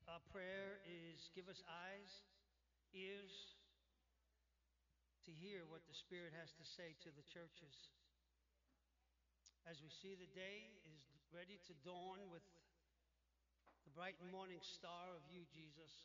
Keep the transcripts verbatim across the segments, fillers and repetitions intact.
Our prayer is give us eyes, ears to hear what the Spirit has to say to the churches. As we see the day is ready to dawn with the bright and morning star of you, Jesus,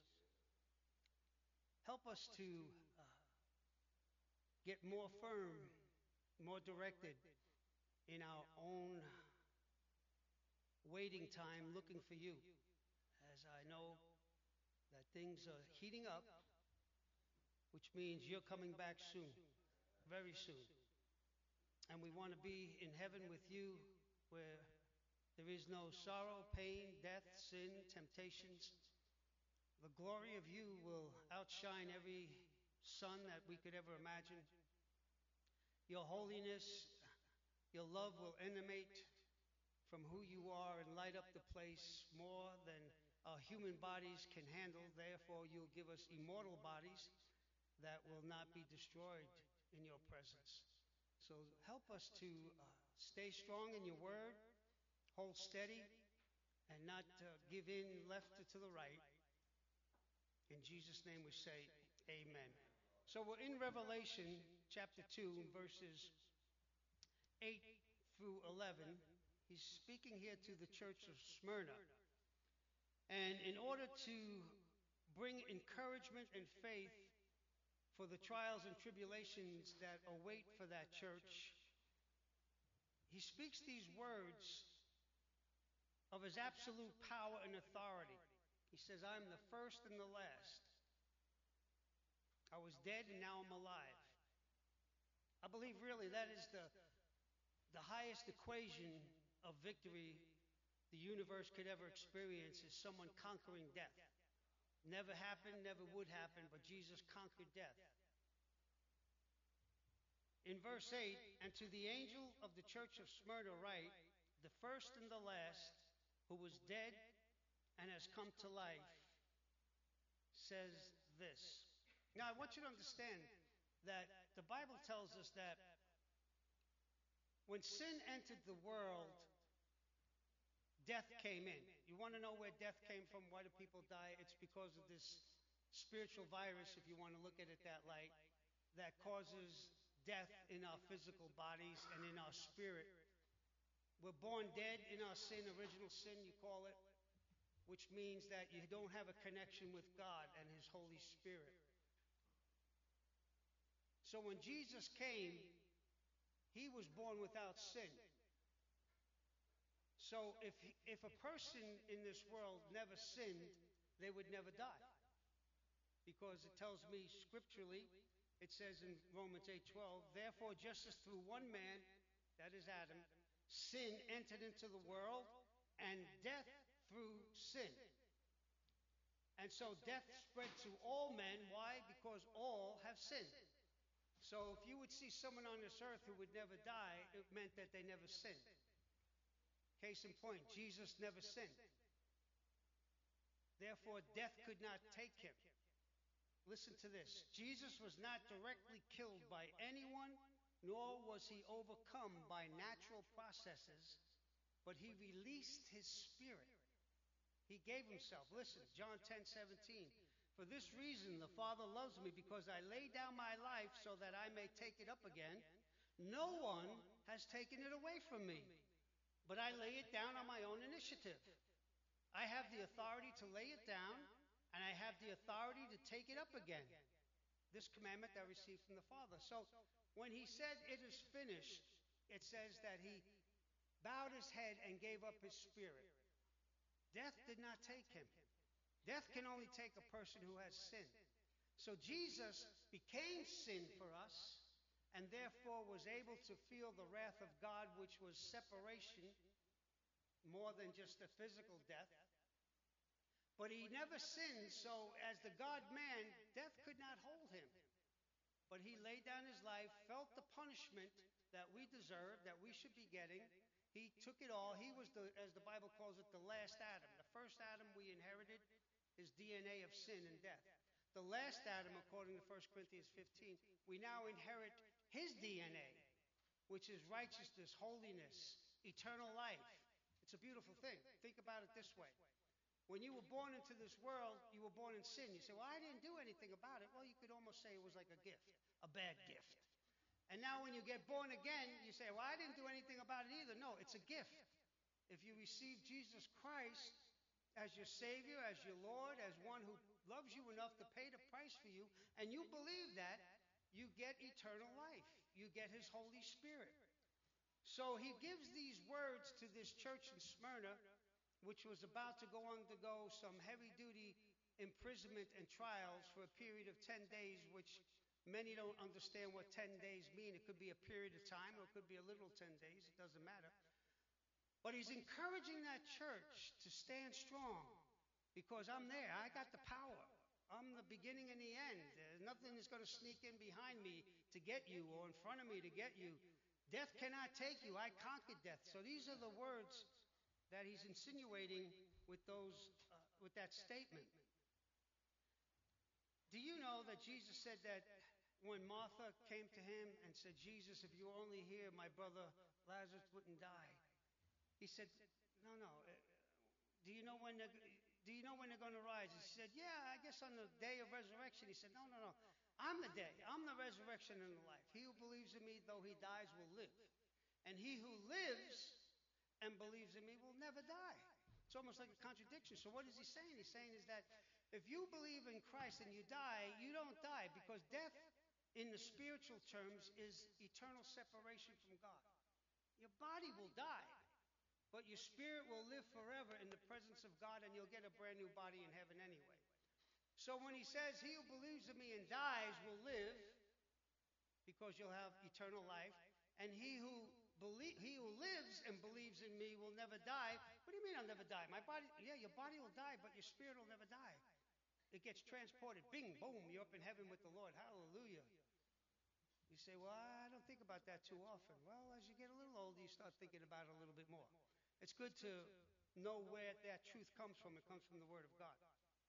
help us to uh, get more firm, more directed in our own waiting time looking for you. As I know that things are heating up, which means you're coming back soon, very soon. And we want to be in heaven with you where there is no sorrow, pain, death, sin, temptations. The glory of you will outshine every sun that we could ever imagine. Your holiness, your love will emanate from who you are and light up the place more than our human bodies can handle. Therefore, you'll give us immortal bodies that will not be destroyed in your presence. So help us to uh, stay strong in your word, hold steady, and not uh, give in left or to the right. In Jesus' name we say amen. So we're in Revelation chapter two, verses eight through eleven. He's speaking here to the church of Smyrna. And in order to bring encouragement and faith for the trials and tribulations that await for that church, he speaks these words of his absolute power and authority. He says, I'm the first and the last. I was dead and now I'm alive. I believe really that is the, the highest equation of victory the universe could ever experience, is someone conquering death. Never happened, never would happen, but Jesus conquered death. In verse eight, and to the angel of the church of Smyrna write, the first and the last, who was dead and has come to life, says this. Now, I want you to understand that the Bible tells us that when sin entered the world, death came in. You want to know where death came from? Why do people die? It's because of this spiritual virus, if you want to look at it that light, that causes death in our physical bodies and in our spirit. We're born dead in our sin, original sin, you call it, which means that you don't have a connection with God and His Holy Spirit. So when Jesus came, He was born without sin. So if, if a person in this world never sinned, they would never die. Because it tells me scripturally, it says in Romans eight twelve, therefore just as through one man, that is Adam, sin entered into the world, and death through sin. And so death spread to all men. Why? Because all have sinned. So if you would see someone on this earth who would never die, it meant that they never sinned. Case in point, Jesus never sinned. Therefore, death could not take him. Listen to this. Jesus was not directly killed by anyone, nor was he overcome by natural processes, but he released his spirit. He gave himself. Listen, John ten seventeen. For this reason the Father loves me, because I lay down my life so that I may take it up again. No one has taken it away from me, but I lay it down on my own initiative. I have the authority to lay it down, and I have the authority to take it up again. This commandment I received from the Father. So when he said it is finished, it says that he bowed his head and gave up his spirit. Death did not take him. Death can only take a person who has sinned. So Jesus became sin for us, and therefore was able to feel the wrath of God, which was separation, more than just a physical death. But he never sinned, so as the God-man, death could not hold him. But he laid down his life, felt the punishment that we deserve, that we should be getting. He took it all. He was, the, as the Bible calls it, the last Adam. The first Adam we inherited his D N A of sin and death. The last Adam, according to First Corinthians fifteen, we now inherit his D N A, which is righteousness, holiness, eternal life. It's a beautiful thing. Think about it this way. When you were born into this world, you were born in sin. You say, well, I didn't do anything about it. Well, you could almost say it was like a gift, a bad gift. And now when you get born again, you say, well, I didn't do anything about it either. No, it's a gift. If you receive Jesus Christ as your Savior, as your Lord, as one who loves you enough to pay the price for you, and you believe that, you get eternal life. You get His Holy Spirit. So He gives these words to this church in Smyrna, which was about to go undergo some heavy-duty imprisonment and trials for a period of ten days, which many don't understand what ten days mean. It could be a period of time, or it could be a literal ten days. It doesn't matter. But he's encouraging that church to stand strong, because I'm there. I got the power. I'm the beginning and the end. There's nothing that's going to sneak in behind me to get you, or in front of me to get you. Death cannot take you. I conquered death. So these are the words that he's insinuating with those, uh, with that statement. Do you know that Jesus said that when Martha came to him and said, Jesus, if you were only here, my brother Lazarus wouldn't die. He said, no, no. Uh, do you know when they're, do you know when they're going to rise? He said, yeah, I guess on the day of resurrection. He said, no, no, no. I'm the day. I'm the resurrection and the life. He who believes in me, though he dies, will live. And he who lives and believes in me will never die. It's almost like a contradiction. So what is he saying? He's saying is that if you believe in Christ and you die, you don't die, because death in the spiritual terms is eternal separation from God. Your body will die, but your spirit will live forever in the presence of God, and you'll get a brand new body in heaven anyway. So when he says, he who believes in me and dies will live, because you'll have eternal life, and he who believe, he who lives and believes in me will never die. What do you mean I'll never die? My body, yeah, your body will die, but your spirit will never die. It gets transported. Bing, boom, you're up in heaven with the Lord. Hallelujah. You say, well, I don't think about that too often. Well, as you get a little older, you start thinking about it a little bit more. It's good to know where that truth comes from. It comes from the Word of God.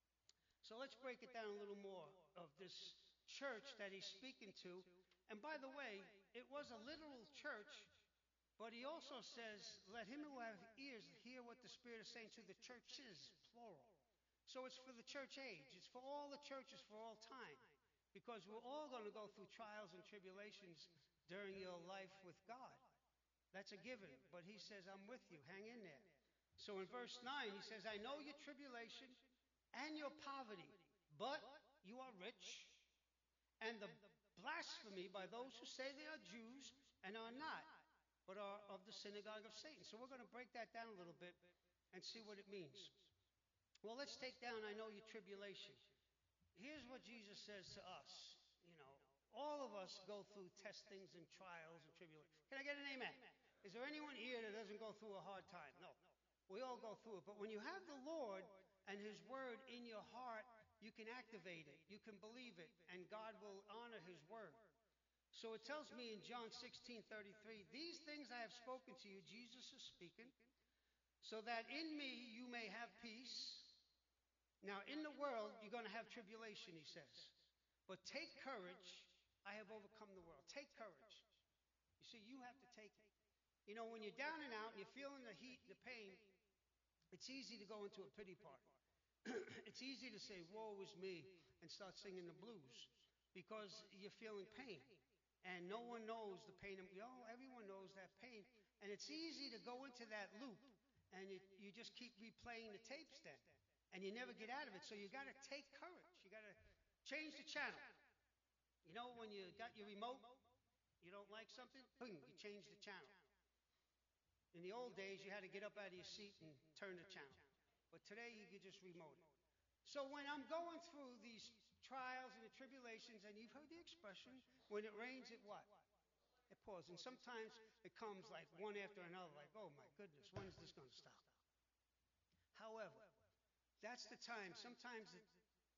So let's break it down a little more of this church that he's speaking to. And by the way, it was a literal church, but he also says, let him who have ears hear what the Spirit is saying to the churches, plural. So it's for the church age. It's for all the churches for all time, because we're all going to go through trials and tribulations during your life with God. That's a given. But he says, I'm with you. Hang in there. So in verse nine, he says, I know your tribulation and your poverty, but you are rich, and the blasphemy by those who say they are Jews and are not, but are of the synagogue of Satan. So we're going to break that down a little bit and see what it means. Well, let's take down, I know your tribulation. Here's what Jesus says to us. You know, all of us go through testings and trials and tribulations. Can I get an amen? Is there anyone here that doesn't go through a hard time? No. We all go through it. But when you have the Lord and His Word in your heart, you can activate it. You can believe it. And God will honor His Word. So it tells me in John sixteen thirty-three, these things I have spoken to you, Jesus is speaking, so that in me you may have peace. Now, in the world, you're going to have tribulation, he says. But take courage. I have overcome the world. Take courage. You see, you have to take it. You know, when you're down and out and you're feeling the heat and the pain, it's easy to go into a pity party. It's easy to say, woe is me, and start singing the blues, because you're feeling pain. And no one knows the pain. Of, you know, everyone knows that pain. And it's easy to go into that loop, and it, you just keep replaying the tapes then. And you never get out of it. So you got to take courage. You got to change the channel. You know, when you got your remote, you don't like something, boom, you change the channel. In the old days, you had to get up out of your seat and turn the channel. But today, you can just remote it. So when I'm going through these trials and the tribulations, and you've heard the expression, when it rains, it what? It pours. And sometimes it comes like one after another, like, oh my goodness, when is this going to stop? However, that's the time. Sometimes it,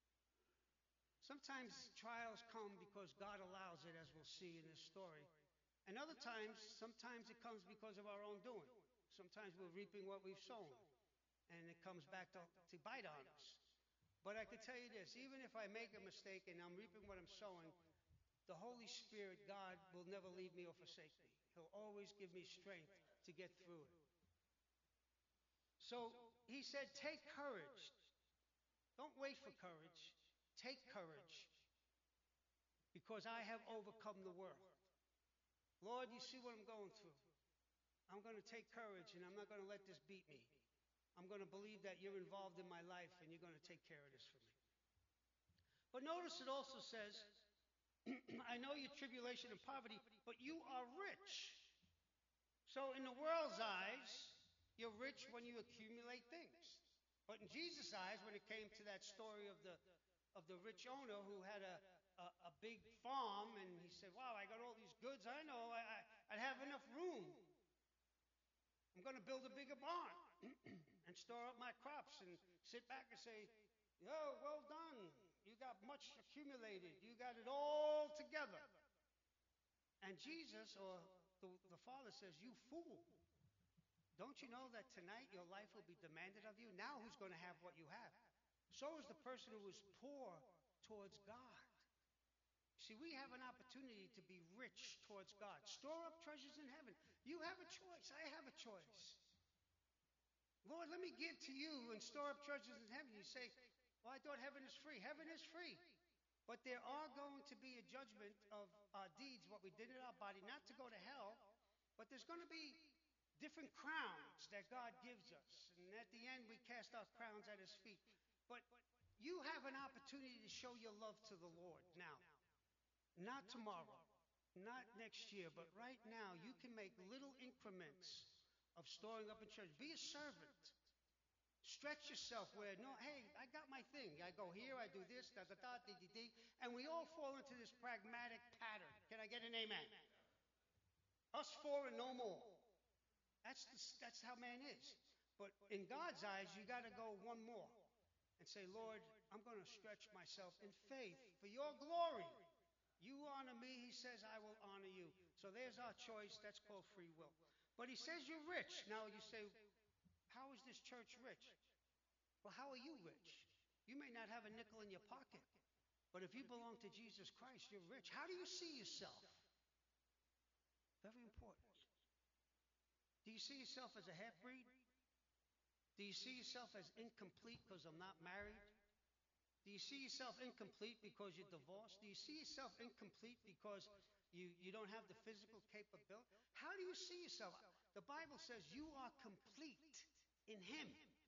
sometimes trials come because God allows it, as we'll see in this story. And other times, sometimes it comes because of our own doing. Sometimes we're reaping what we've sown, and it comes back to, to bite on us. But I can tell you this, even if I make a mistake and I'm reaping what I'm sowing, the Holy Spirit, God, will never leave me or forsake me. He'll always give me strength to get through it. So he said, take courage. Don't wait for courage. Take courage, because I have overcome the world. Lord, you see what I'm going through. I'm going to take courage, and I'm not going to let this beat me. I'm going to believe that you're involved in my life, and you're going to take care of this for me. But notice it also says, I know your tribulation and poverty, but you are rich. So in the world's eyes, you're rich when you accumulate things. But in Jesus' eyes, when it came to that story of the of the rich owner who had a, a, a big farm, and he said, wow, I got all these goods. I know I, I, I have enough room. I'm going to build a bigger barn and store up my crops and sit back and say, yo, well done. You got much accumulated. You got it all together. And Jesus, or the, the Father, says, you fool. Don't you know that tonight your life will be demanded of you? Now who's going to have what you have? So is the person who is poor towards God. See, we have an opportunity to be rich towards God. Store up treasures in heaven. You have a choice. I have a choice. Lord, let me give to you and store up treasures in heaven. You say, well, I thought heaven is free. Heaven is free. But there are going to be a judgment of our deeds, what we did in our body, not to go to hell, but there's going to be different crowns that God gives us. And at the end, we cast our crowns at his feet. But you have an opportunity to show your love to the Lord now. Not tomorrow, not next year, but right now, you can make little increments of storing up in church. Be a servant. Stretch yourself where, no, hey, I got my thing. I go here, I do this, da da da, dee dee dee. And we all fall into this pragmatic pattern. Can I get an amen? Us four and no more. That's, the, that's how man is. But in God's eyes, you got to go one more and say, Lord, I'm going to stretch myself in faith for your glory. You honor me, he says, I will honor you. So there's our choice. That's called free will. But he says you're rich. Now you say, how is this church rich? Well, how are you rich? You may not have a nickel in your pocket, but if you belong to Jesus Christ, you're rich. How do you see yourself? Very important. Do you see yourself as a half-breed? Do you see yourself as incomplete because I'm not married? Do you see yourself incomplete because you're divorced? Do you see yourself incomplete because you, you don't have the physical capability? How do you see yourself? The Bible says you are complete in him.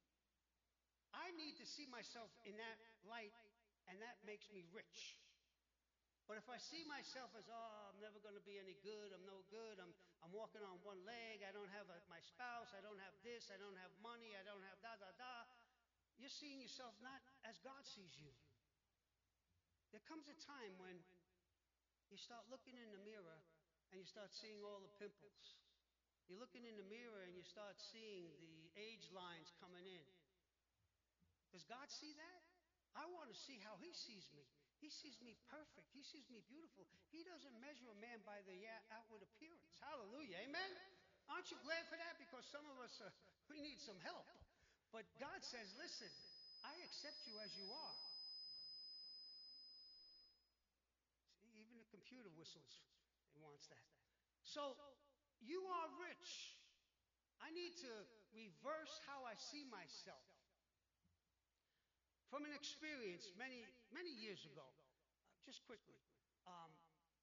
I need to see myself in that light, and that makes me rich. But if I see myself as, oh, I'm never going to be any good, I'm no good, I'm, I'm walking on one leg, I don't have a, my spouse, I don't have this, I don't have money, I don't have da, da, da, you're seeing yourself not as God sees you. There comes a time when you start looking in the mirror and you start seeing all the pimples. You're looking in the mirror and you start seeing the age lines coming in. Does God see that? I want to see how he sees me. He sees me perfect. He sees me beautiful. He doesn't measure a man by the outward appearance. Hallelujah. Amen? Aren't you glad for that? Because some of us, uh, we need some help. But God says, listen, I accept you as you are. See, even the computer whistles. It wants that. So, you are rich. I need to reverse how I see myself. From an experience many, many years ago, uh, just quickly, um,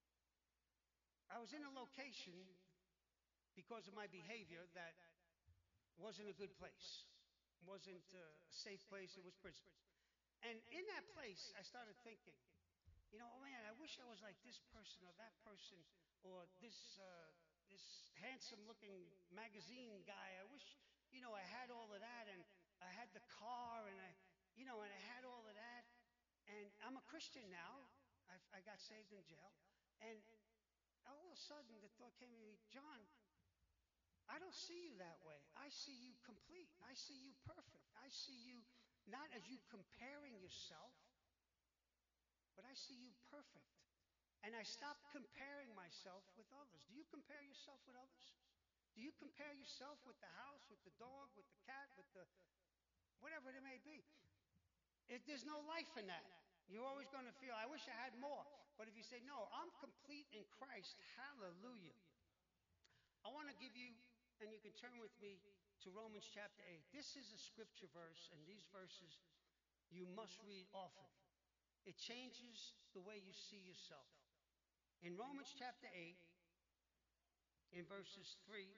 I was in a location because of my behavior that wasn't a good place. It wasn't a safe place, it was prison. And in that place, I started thinking, you know, oh man, I wish I was like this person or that person or this, uh, this handsome-looking magazine guy. I wish, you know, I had all of that, and I had the car, and I, you know, and I had all of that. And I'm a Christian now. I've, I got saved in jail. And all of a sudden, the thought came to me, John, I don't see you that way. I see you complete. I see you perfect. I see you not as you comparing yourself, but I see you perfect. And I stopped comparing myself with others. Do you compare yourself with others? Do you compare yourself with the house, with the dog, with the cat, with the whatever it may be? If there's no life in that, you're always going to feel, I wish I had more. But if you say, no, I'm complete in Christ, hallelujah. I want to give you, and you can turn with me to to Romans chapter eight. This is a scripture verse, and these verses you must read often. It changes the way you see yourself. In Romans chapter eight, in verses three,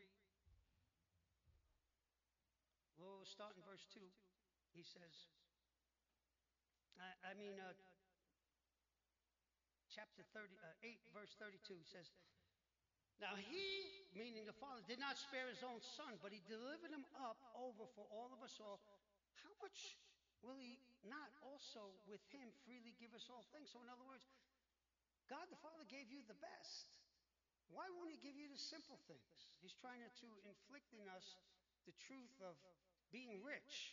we'll start in verse two. He says, I, I mean, uh, chapter thirty, uh, eight, verse thirty-two says, now he, meaning the Father, did not spare his own Son, but he delivered him up over for all of us all. How much will he not also with him freely give us all things? So in other words, God the Father gave you the best. Why won't he give you the simple things? He's trying to inflict in us the truth of being rich.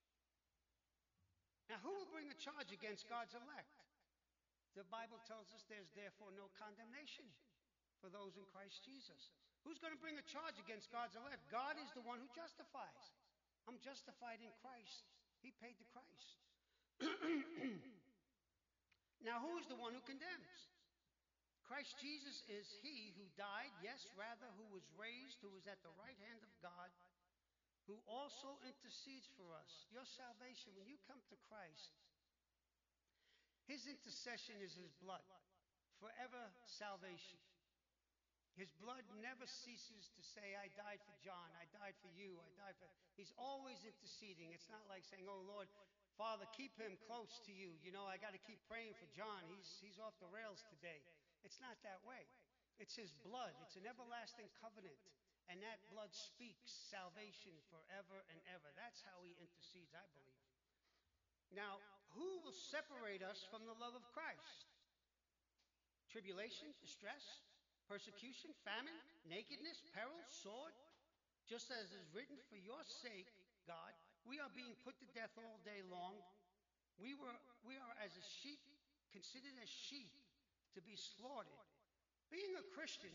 Now, who will bring a charge against God's elect? The Bible tells us there's therefore no condemnation for those in Christ Jesus. Who's going to bring a charge against God's elect? God is the one who justifies. I'm justified in Christ. He paid the Christ. Now, who is the one who condemns? Christ Jesus is he who died, yes, rather, who was raised, who is at the right hand of God, who also intercedes for us. Your salvation, when you come to Christ, his intercession is his blood, forever salvation. His blood never ceases to say, I died for John, I died for you, I died for... He's always interceding. It's not like saying, oh, Lord, Father, keep him close to you. You know, I got to keep praying for John. He's, he's off the rails today. It's not that way. It's his blood. It's an everlasting covenant. And that blood speaks salvation forever and ever. That's how he intercedes, I believe. Now, who will separate us from the love of Christ? Tribulation, distress, persecution, famine, nakedness, peril, sword. Just as is written, for your sake, God, we are being put to death all day long. We were, we are as a sheep, considered as sheep to be slaughtered. Being a Christian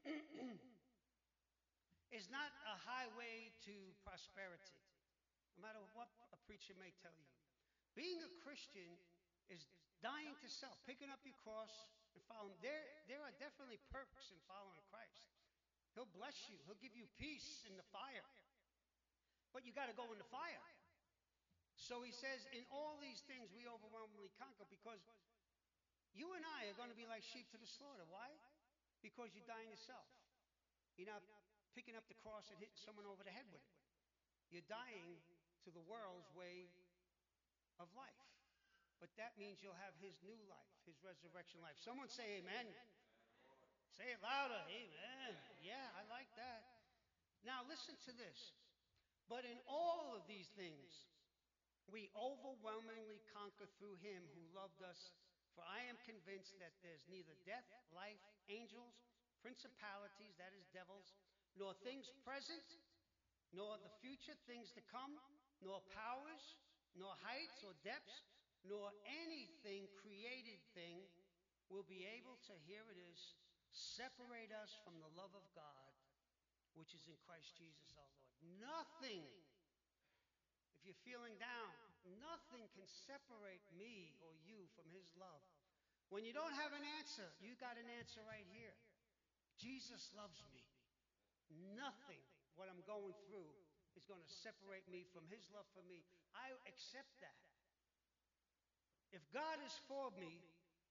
is not a highway to prosperity, no matter what a preacher may tell you. Being a Christian is dying to self, picking up your cross and following. There, there are definitely perks in following Christ. He'll bless you. He'll give you peace in the fire. But you got to go in the fire. So he says, in all these things we overwhelmingly conquer, because you and I are going to be like sheep to the slaughter. Why? Because you're dying to self. You're not picking up the cross and hitting someone over the head with it. You're dying to the world's way of life. But that means you'll have his new life, his resurrection life. Someone say amen. Say it louder. Amen. Yeah, I like that. Now listen to this. But in all of these things, we overwhelmingly conquer through him who loved us. For I am convinced that there's neither death, life, angels, principalities, that is devils, nor things present, nor the future things to come, nor powers, nor heights or depths, nor anything created thing will be able to, here it is, separate us from the love of God, which is in Christ Jesus our Lord. Nothing, if you're feeling down, nothing can separate me or you from his love. When you don't have an answer, you got an answer right here. Jesus loves me. Nothing, what I'm going through, is going to separate me from his love for me. I accept that. If God is for me,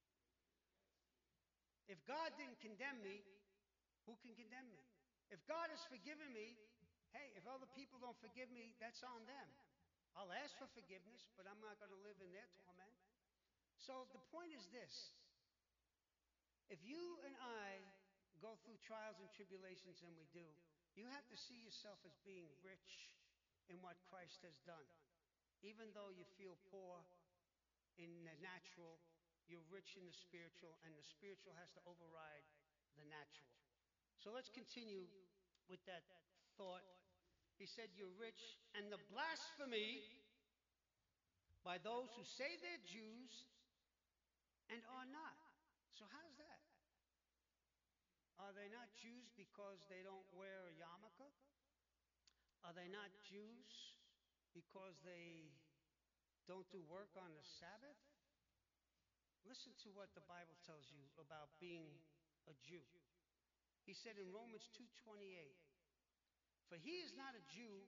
if God didn't condemn me, who can condemn me? If God has forgiven me, hey, if other people don't forgive me, that's on them. I'll ask for forgiveness, but I'm not going to live in their torment. So the point is this. If you and I go through trials and tribulations, and we do, you have to see yourself as being rich in what Christ has done. Even though you feel poor in the natural, you're rich in the spiritual, and the spiritual has to override the natural. So let's continue with that thought. He said, you're rich, and the blasphemy by those who say they're Jews and are not. So how's that? Are they not Jews because they don't wear a yarmulke? Are they not Jews because they don't do work on the Sabbath? Listen to what the Bible tells you about being a Jew. He said in Romans two twenty-eight, for he is not a Jew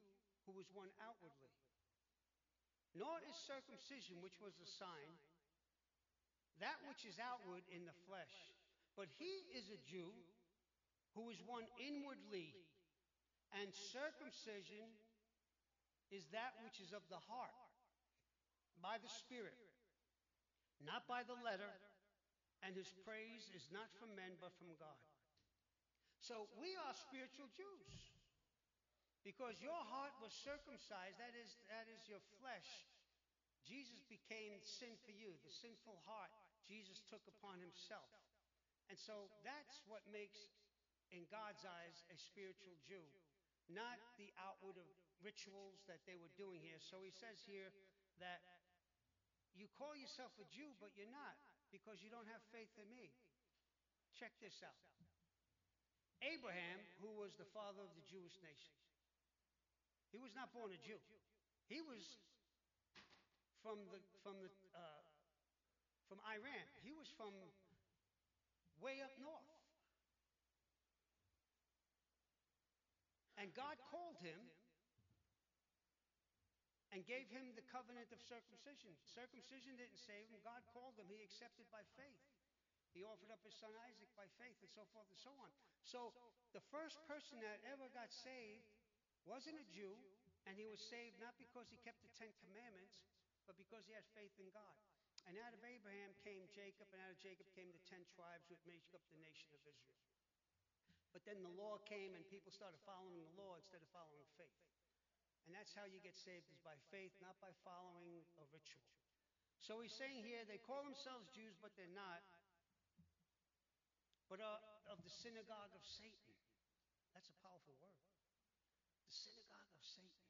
who was one outwardly. Nor is circumcision, which was a sign, that which is outward in the flesh. But he is a Jew who is one inwardly, and circumcision is that which is of the heart, by the Spirit, not by the letter, and his praise is not from men but from God. So we are spiritual Jews, because your heart was circumcised, that is, that is your flesh. Jesus became sin for you, the sinful heart Jesus took upon himself. And so that's what makes, in God's eyes, a spiritual Jew, not the outward of rituals that they were doing here. So he says here that you call yourself a Jew, but you're not, because you don't have faith in me. Check this out. Abraham, who was the father of the Jewish nation, he was not born a Jew. He was from the from the uh, from Iran. He was from way up north. And God called him and gave him the covenant of circumcision. Circumcision didn't save him. God called him. He accepted by faith. He offered up his son Isaac by faith, and so forth and so on. So the first person that ever got saved wasn't a Jew, and he was saved not because he kept the Ten Commandments, but because he had faith in God. And out of Abraham came Jacob, and out of Jacob came the ten tribes which make up the nation of Israel. But then the law came, and people started following the law instead of following faith. And that's how you get saved, is by faith, not by following a ritual. So he's saying here, they call themselves Jews, but they're not, but are of the synagogue of Satan. That's a powerful word. The synagogue of Satan.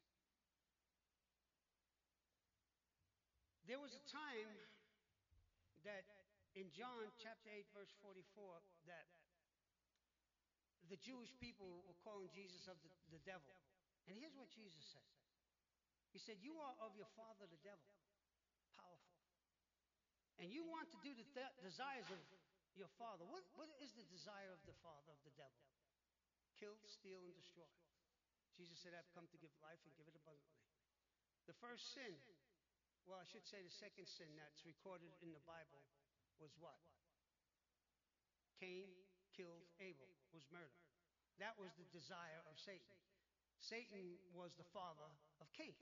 There was a time that in John chapter eight, verse forty-four, that the Jewish people were calling Jesus of the, the devil. And here's what Jesus said. He said, you are of your father the devil. Powerful. And you want to do the th- desires of your father. What, what is the desire of the father of the devil? Kill, steal, and destroy. Jesus said, I've come to give life and give it abundantly. The first sin, well, I should say the second sin that's recorded in the Bible was what? Cain killed Abel, was murder. That was the desire of Satan. Satan was the father of Cain.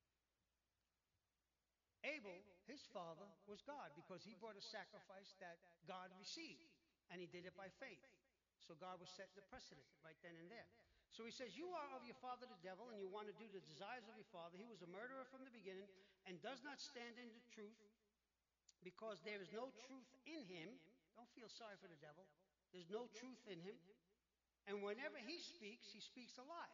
Abel, his father, was God, because he brought a sacrifice that God received, and he did it by faith. So God was setting the precedent right then and there. So he says, you are of your father the devil, and you want to do the desires of your father. He was a murderer from the beginning and does not stand in the truth, because there is no truth in him. Don't feel sorry for the devil. There's no truth in him. And whenever he speaks, he speaks a lie,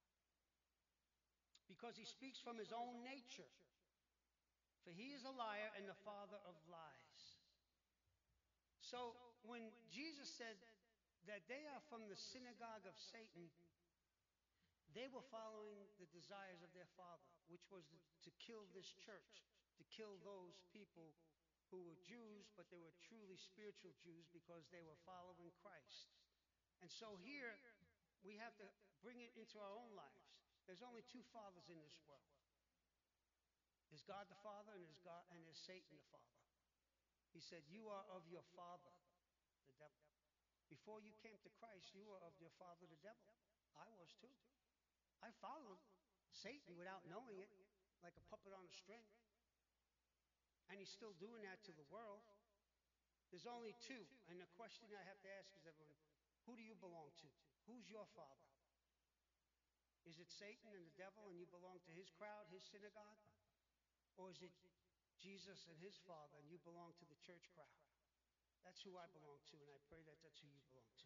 because he speaks from his own nature. For he is a liar and the father of lies. So when Jesus said that they are from the synagogue of Satan, they were following the desires of their father, which was to kill this church, to kill those people who were Jews, but they were truly spiritual Jews because they were following Christ. And so here we have to bring it into our own lives. There's only two fathers in this world. There's God the Father, and there's God and there's Satan the Father. He said, you are of your father, the devil. Before you came to Christ, you were of your father, the devil. I was too. I followed Satan without knowing it, like a puppet on a string. And he's still doing that to the world. There's only two. And the question I have to ask is, everyone, who do you belong to? Who's your father? Is it Satan and the devil, and you belong to his crowd, his synagogue? Or is it Jesus and his father, and you belong to the church crowd? That's who I belong to, and I pray that that's who you belong to.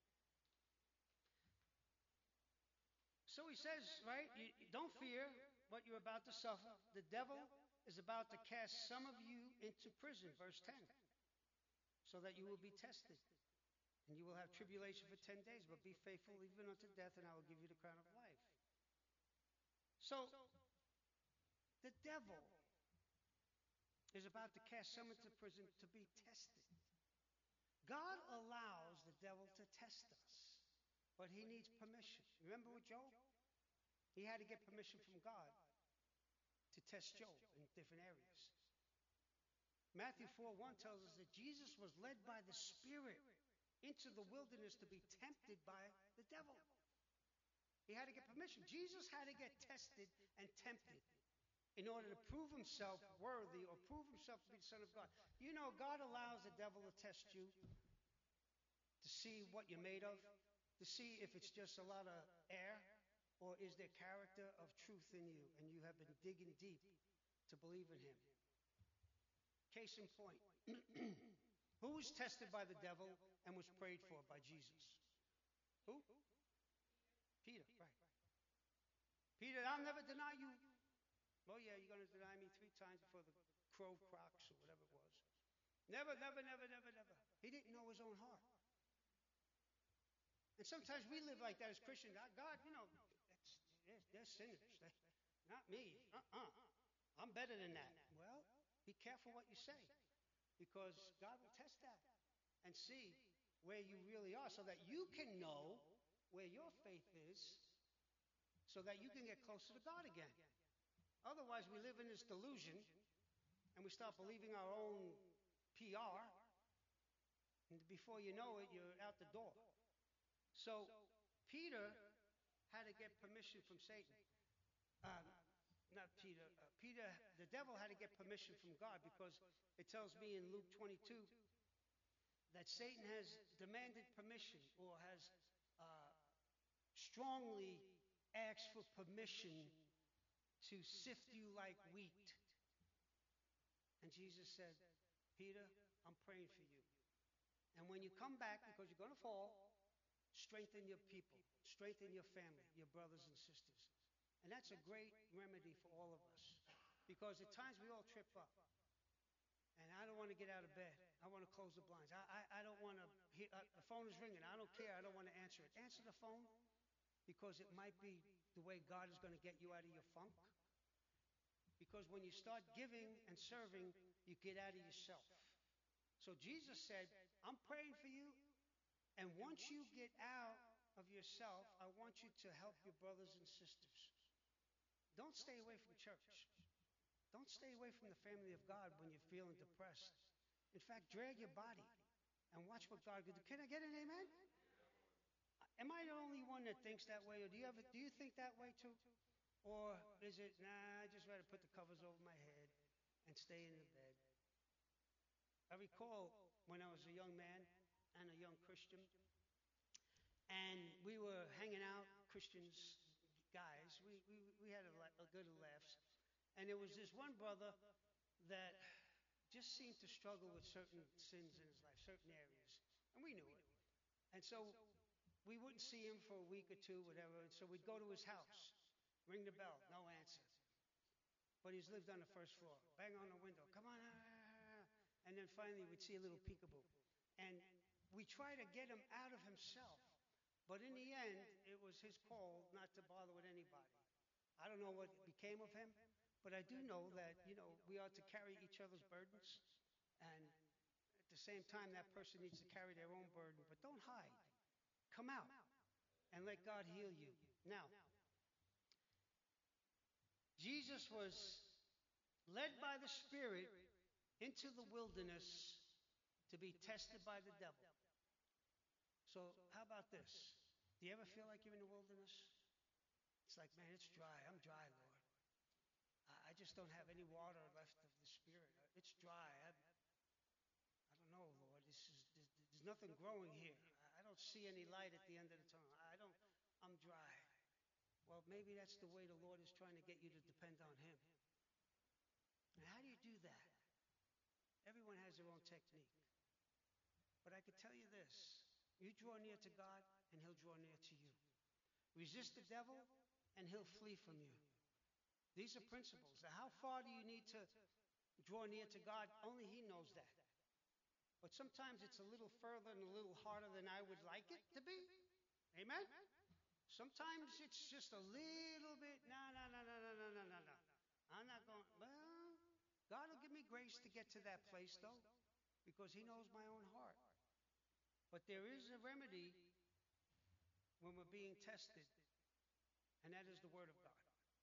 So he says, right, you, don't fear what you're about to suffer. The devil is about to cast some of you into prison, verse ten, so that you will be tested. And you will have tribulation for ten days, but be faithful even unto death, and I will give you the crown of life. So the devil is about to cast some into prison to be tested. God allows the devil to test us, but he needs permission. Remember with Job? He had to get permission from God to test Job in different areas. Matthew four one tells us that Jesus was led by the Spirit into the wilderness to be tempted by the devil. He had to get permission. Jesus had to get tested and tempted in order to prove himself worthy or prove himself to be the Son of God. You know, God allows the devil to test you to see what you're made of, to see if it's just a lot of air or is there character of truth in you and you have been digging deep to believe in him. Case in point, who was tested by the devil and was prayed for by Jesus? Who? Peter, right. Peter, I'll never deny you. Oh yeah, you're going to deny me three times before the crow croaks or whatever it was. Never, never, never, never, never. He didn't know his own heart. And sometimes we live like that as Christians. God, you know, they're, they're sinners. They, not me. Uh-uh. I'm better than that. Well, be careful what you say, because God will test that and see where you really are so that you can know where your faith is so that you can get closer to God again. Otherwise, we live in this delusion and we start believing our own P R, and before you know it, you're out the door. So Peter had to get permission from Satan. Um, not Peter. Uh, Peter, the devil had to get permission from God, because it tells me in Luke twenty-two that Satan has demanded permission, or has uh, strongly asked for permission to sift you like wheat. And Jesus said, Peter, I'm praying for you. And when you come back, because you're going to fall, strengthen your people, strengthen your family, your brothers and sisters. And that's a great remedy for all of us, because at times we all trip up. And I don't want to get out of bed. I want to close the blinds. I, I, I don't want to hear, uh, the phone is ringing. I don't care. I don't want to answer it. Answer the phone, because it might be the way God is going to get you out of your funk. Because when you start giving and serving, you get out of yourself. So Jesus said, I'm praying for you. And once you get out of yourself, I want you to help your brothers and sisters. Don't stay away from church. Don't stay away from the family of God when you're feeling depressed. In fact, drag your body and watch what God can do. Can I get an amen? Am I the only one that thinks that way, or do you ever do you think that way too? Or is it, nah, I just rather put the covers over my head and stay in the bed? I recall when I was a young man and a young Christian, and we were hanging out, Christians, guys, we, we, we had a, a good laughs. And there was this one brother that just seemed to struggle with certain sins in his life, certain areas. And we knew it. And so we wouldn't see him for a week or two, whatever. And so we'd go to his house, ring the bell, no answer. But he's lived on the first floor. Bang on the window, come on. Ah. And then finally we'd see a little peekaboo. And we try to get him out of himself. But in the end, it was his call not to bother with anybody. I don't know what became of him, but I do know that, you know, we ought to carry each other's burdens. And at the same time, that person needs to carry their own burden. But don't hide. Come out and let God heal you. Now, Jesus was led by the Spirit into the wilderness to be tested by the devil. So how about this? Do you ever feel like you're in the wilderness? It's like, man, it's dry. I'm dry, Lord. I just don't have any water left of the Spirit. It's dry. I, I don't know, Lord. This is, there's, there's nothing growing here. I don't see any light at the end of the tunnel. I don't, I'm dry. Well, maybe that's the way the Lord is trying to get you to depend on Him. And how do you do that? Everyone has their own technique. But I can tell you this. You draw near to God, and He'll draw near to you. Resist the devil, and he'll flee from you. These are principles. Now, how far do you need to draw near to God? Only He knows that. But sometimes it's a little further and a little harder than I would like it to be. Amen? Sometimes it's just a little bit, no, no, no, no, no, no, no, no, no. I'm not going, well, God will give me grace to get to that place, though, because He knows my own heart. But there is a remedy when we're being tested. And that is the word of God.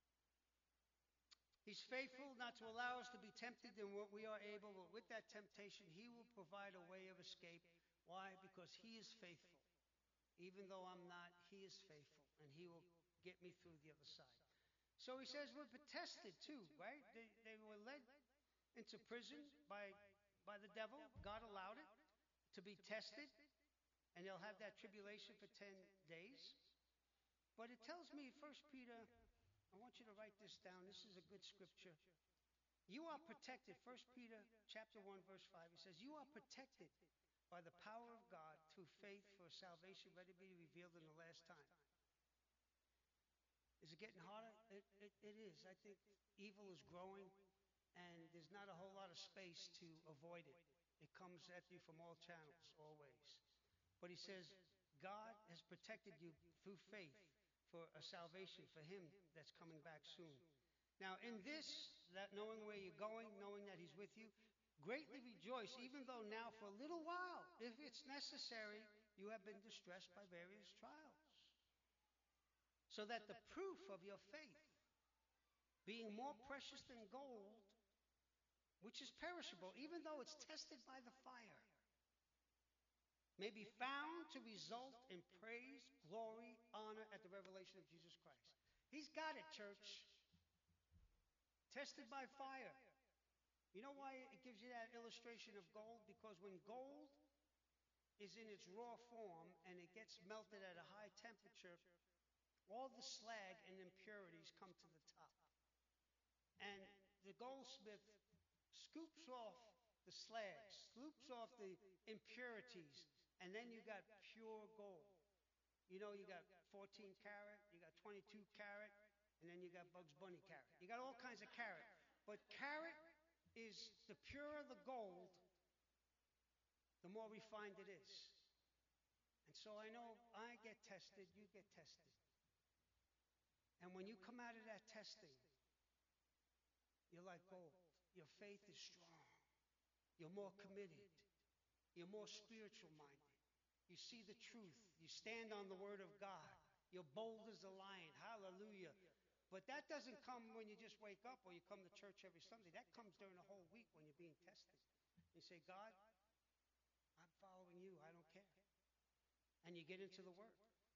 He's faithful not to allow us to be tempted than what we are able, but with that temptation, he will provide a way of escape. Why? Because he is faithful. Even though I'm not, he is faithful, and he will get me through the other side. So he says we're tested too, right? They, they were led into prison by, by the devil. God allowed it to be tested, and they'll have that tribulation for ten days. But it tells me, First Peter, I want you to write this down. This is a good scripture. You are protected. First Peter chapter one, verse five. It says, you are protected by the power of God through faith for salvation ready to be revealed in the last time. Is it getting harder? It, it, it is. I think evil is growing, and there's not a whole lot of space to avoid it. It comes at you from all channels, always. But he says, God has protected you through faith for a salvation for him that's coming back soon. Now, in this, that knowing where you're going, knowing that he's with you, greatly rejoice, even though now for a little while, if it's necessary, you have been distressed by various trials. So that the proof of your faith, being more precious than gold, which is perishable, even though it's tested by the fire, may be found to result in praise, glory, honor at the revelation of Jesus Christ. He's got it, church. Tested by fire. You know why it gives you that illustration of gold? Because when gold is in its raw form and it gets melted at a high temperature, all the slag and impurities come to the top. And the goldsmith scoops off the slag, scoops off the impurities, and then you got pure gold. You know, you got fourteen karat, you got twenty-two karat, and then you got Bugs Bunny karat. You got all kinds of karat. But karat is the purer the gold, the more refined it is. And so I know I get tested, you get tested. And when you come out of that testing, you're like gold. Your faith is strong. You're more committed. You're more spiritual minded. You see the truth. You stand on the word of God. You're bold as a lion. Hallelujah. But that doesn't come when you just wake up or you come to church every Sunday. That comes during the whole week when you're being tested. You say, God, I'm following you. I don't care. And you get into the word.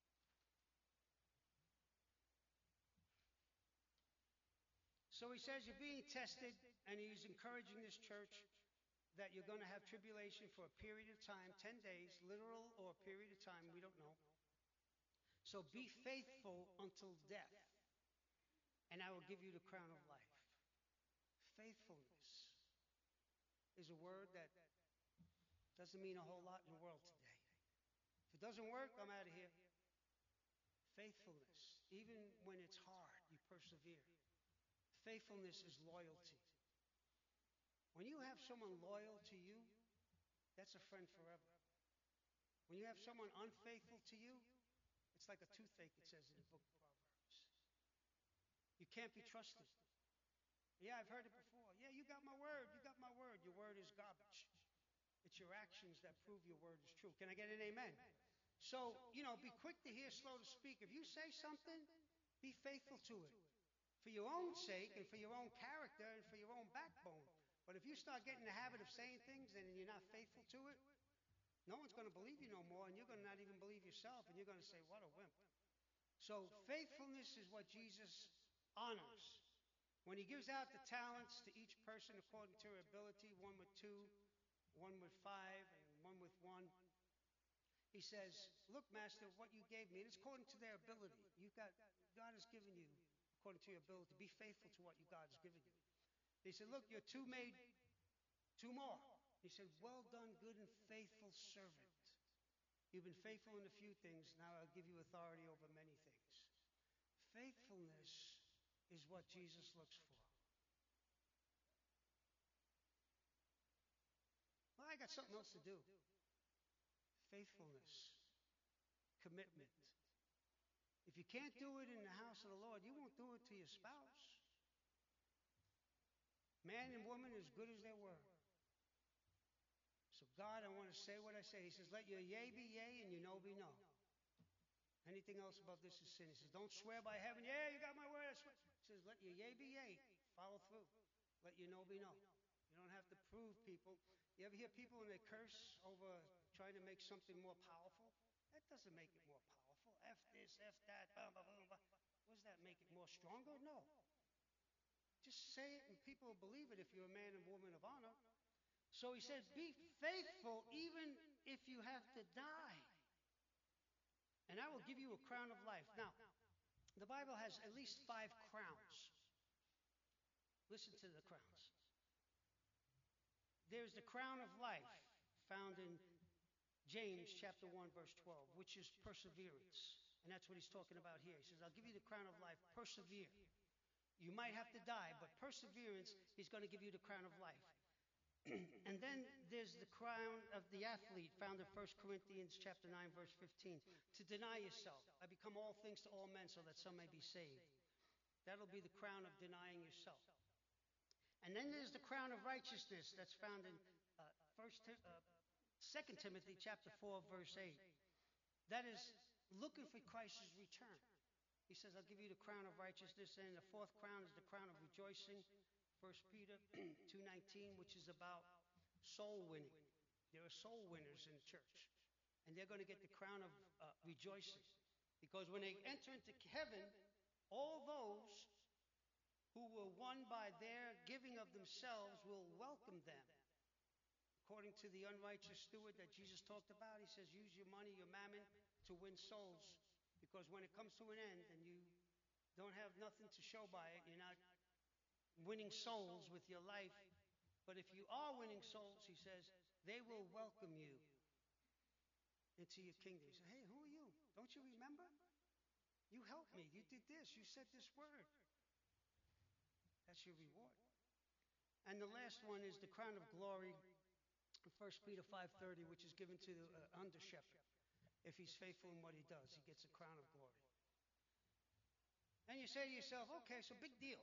So he says you're being tested, and he's encouraging this church that you're going to have tribulation for a period of time, ten days, literal or a period of time, we don't know. So be faithful until death, and I will give you the crown of life. Faithfulness is a word that doesn't mean a whole lot in the world today. If it doesn't work, I'm out of here. Faithfulness, even when it's hard, you persevere. Faithfulness is loyalty. When you have someone loyal to you, that's a friend forever. When you have someone unfaithful to you, it's like a toothache, it says in the book of Proverbs. You can't be trusted. Yeah, I've heard it before. Yeah, you got my word. You got my word. Your word is garbage. It's your actions that prove your word is true. Can I get an amen? So, you know, be quick to hear, slow to speak. If you say something, be faithful to it. For your own sake and for your own character and for your own backbone. But if you start getting the habit of saying things and you're not faithful to it, no one's going to believe you no more, and you're going to not even believe yourself, and you're going to say, what a wimp. So faithfulness is what Jesus honors. When he gives out the talents to each person according to her ability, one with two, one with five, and one with one, he says, look, Master, what you gave me, and it's according to their ability. You've got, God has given you according to your ability. Be faithful to what you God has given you. He said, look, you're two made two more. He said, well done, good and faithful servant. You've been faithful in a few things. Now I'll give you authority over many things. Faithfulness is what Jesus looks for. Well, I got something else to do. Faithfulness. Commitment. If you can't do it in the house of the Lord, you won't do it to your spouse. Man and woman as good as they were. So God, I want to say what I say. He says, let your yea be yea and your no be no. Anything else above this is sin. He says, don't swear by heaven. Yeah, you got my word. I swear. He says, let your yea be yea. Follow through. Let your no be no. You don't have to prove people. You ever hear people when they curse over trying to make something more powerful? That doesn't make it more powerful. F this, F that, blah, blah, blah, blah. What does that make it more stronger? No. Just say it and people will believe it if you're a man and woman of honor. So he says, be faithful even if you have to die. And I will give you a crown of life. Now, the Bible has at least five crowns. Listen to the crowns. There's the crown of life found in James chapter one, verse twelve, which is perseverance. And that's what he's talking about here. He says, I'll give you the crown of life. Persevere. You might have to die, but perseverance, he's going to give you the crown of life. And then there's the crown of the athlete found in First Corinthians chapter nine, verse fifteen. To deny yourself. I become all things to all men so that some may be saved. That'll be the crown of denying yourself. And then there's the crown of righteousness that's found in uh, First, uh, Second Timothy chapter four, verse eight. That is looking for Christ's return. He says, I'll give you the crown of righteousness. And the fourth crown is the crown of rejoicing. First Peter two nineteen, which is about soul winning. There are soul winners in the church. And they're going to get the crown of uh, rejoicing. Because when they enter into heaven, all those who were won by their giving of themselves will welcome them. According to the unrighteous steward that Jesus talked about, he says, use your money, your mammon, to win souls. Because when it comes to an end and you don't have nothing to show by it, you're not winning souls with your life. But if you are winning souls, he says, they will welcome you into your kingdom. You say, hey, who are you? Don't you remember? You helped me. You did this. You said this word. That's your reward. And the last one is the crown of glory, First Peter five thirty, which is given to the uh, under shepherd. If he's faithful in what he does, he gets a crown of glory. And you say to yourself, okay, so big deal.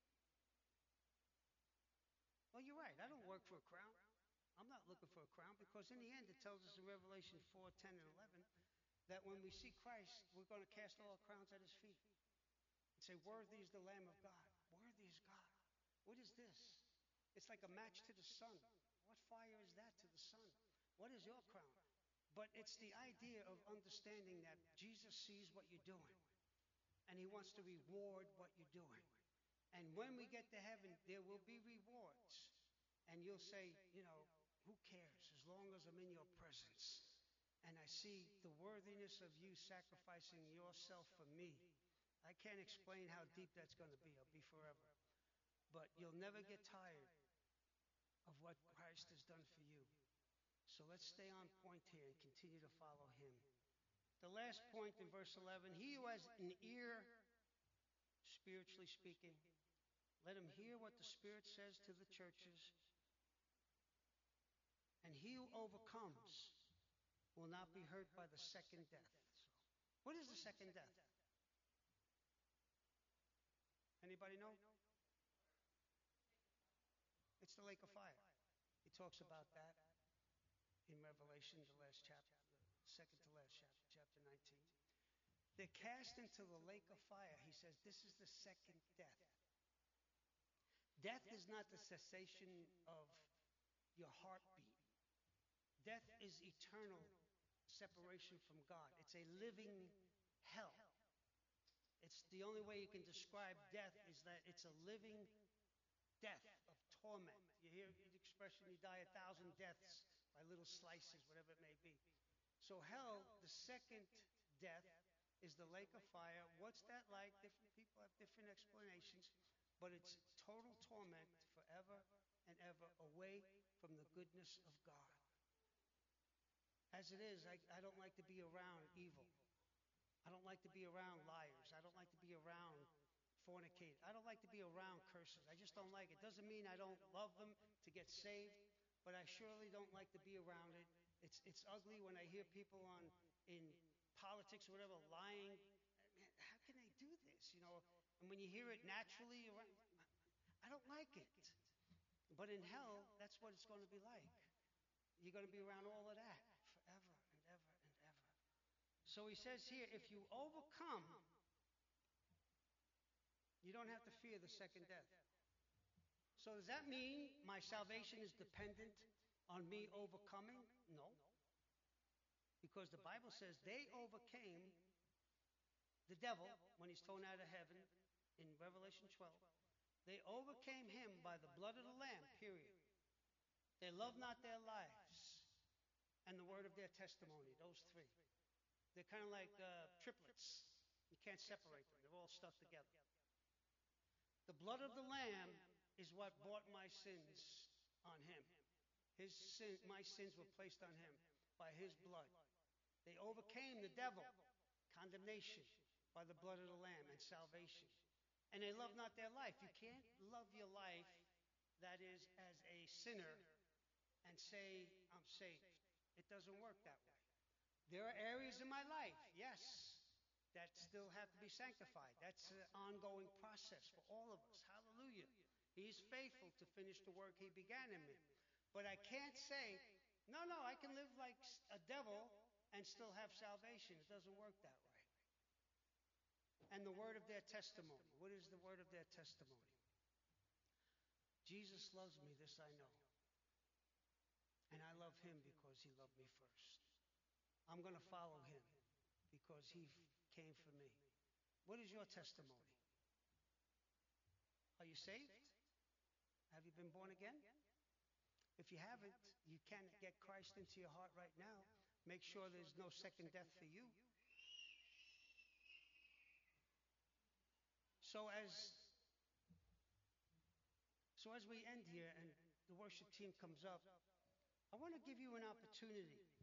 Well, you're right. I don't work for a crown. I'm not looking for a crown because in the end it tells us in Revelation four, ten, and eleven that when we see Christ, we're going to cast all our crowns at his feet and say, worthy is the Lamb of God. Worthy is God. What is this? It's like a match to the sun. What fire is that to the sun? What is your crown? But it's the idea of understanding that Jesus sees what you're doing and he wants to reward what you're doing. And when we get to heaven, there will be rewards. And you'll say, you know, who cares as long as I'm in your presence and I see the worthiness of you sacrificing yourself for me. I can't explain how deep that's going to be. I'll be forever. But you'll never get tired of what Christ has done for you. So let's stay on point here and continue to follow him. The last point in verse eleven, he who has an ear, spiritually speaking, let him hear what the Spirit says to the churches. And he who overcomes will not be hurt by the second death. So, what is the second death? Anybody know? It's the lake of fire. He talks about that in Revelation, the last chapter, the second to last chapter, chapter nineteen. They're cast into the lake of fire. He says this is the second death. Death is not the cessation of your heartbeat. Death is eternal separation from God. It's a living hell. It's the only way you can describe death is that it's a living death of torment. You hear the expression, you die a thousand deaths by little slices, whatever it may be. So hell, the second death, is the lake of fire. What's that like? Different people have different explanations, but it's total torment forever and ever away from the goodness of God. As it is, I, I don't like to be around evil. I don't like to be around liars. I don't like to be around fornicators. I don't like to be around curses. I just don't like it. Doesn't mean I don't love them to get saved, but I surely don't like to be around it. It's it's ugly when I hear people on in politics or whatever lying. Man, how can they do this? You know, and when you hear it naturally, I don't like it. But in hell, that's what it's going to be like. You're going to be around all of that forever and ever and ever. So he says here, if you overcome, you don't have to fear the second death. So does that mean my salvation is dependent on me overcoming? No. Because the Bible says they overcame the devil when he's thrown out of heaven in Revelation twelve. They overcame him by the blood of the Lamb, period. They loved not their lives and the word of their testimony, those three. They're kind of like uh, triplets. You can't separate them. They're all stuck together. The blood of the Lamb is what bought my sins on him. His sin, my sins were placed on him by his blood. They overcame the devil, condemnation, by the blood of the Lamb and salvation. And they love not their life. You can't love your life, that is, as a sinner, and say, I'm saved. It doesn't work that way. There are areas in my life, yes, that still have to be sanctified. That's an ongoing process for all of us. Hallelujah. He's faithful to finish the work he began in me. But I can't say, no, no, I can live like a devil and still have salvation. It doesn't work that way. And the word of their testimony. What is the word of their testimony? Jesus loves me, this I know. And I love him because he loved me first. I'm going to follow him because he came for me. What is your testimony? Are you saved? Have you been born again? If you haven't, you can get Christ into your heart right now. Make sure there's no second death for you. So as so as we end here and the worship team comes up, I want to give you an opportunity